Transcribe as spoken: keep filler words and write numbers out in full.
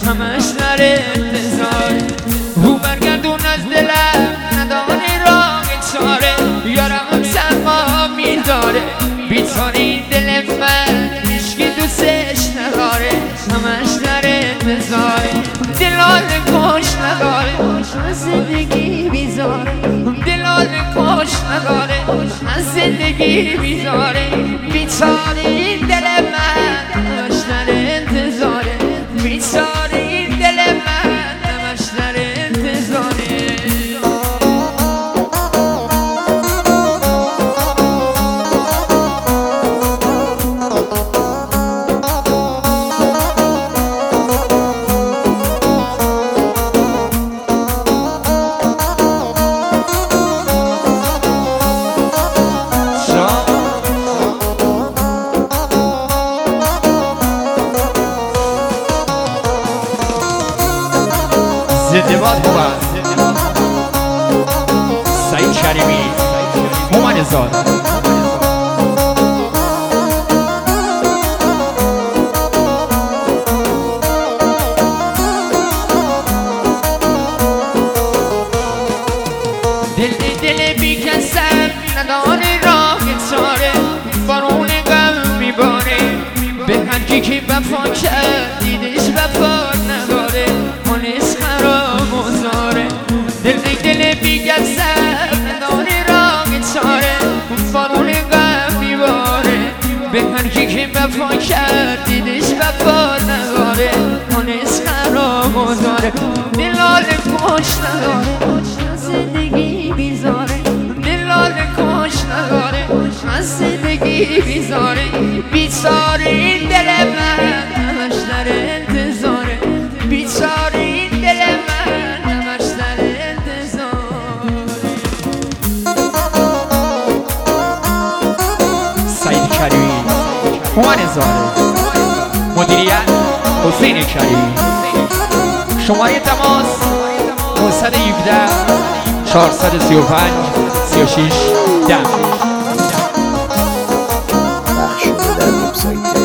همش در انتظاره. او برگردون از دلم نداره راه چاره، یارم سرما میداره بیچاره این دل من هیچکی دوستش نداره. همش در انتظاره دلال کش نداره از زندگی بیزاره، دلال کش نداره از زندگی بیزاره. بیچاره این دل من همش در انتظاره، بیچاره این دل من همش در انتظاره. زنده باد بود سعید کریمی هومن زاد. دل دل بی کسم نداره راه چاره، بارون غم میباره به هر کی که وفا کرد دیدش وفا نداره. مانس خراب و زاره دل دل بی کسم نداره راه چاره، بارون غم میباره به هر کی که وفا کرد دیدش وفا نداره. مانس خراب و زاره دلال کش نداره زندگی بیزاره، دلال کش نداره از زندگی بیزاره. بیچاره این دل من همش در انتظاره، بیچاره این دل من همش در انتظاره. سعید کریمی هومن زاده، مدیریت حسین کریمی. شماره تماس نهصد و هفده چهارصد و سی و پنج سی و شش ده. بخش در وبسایت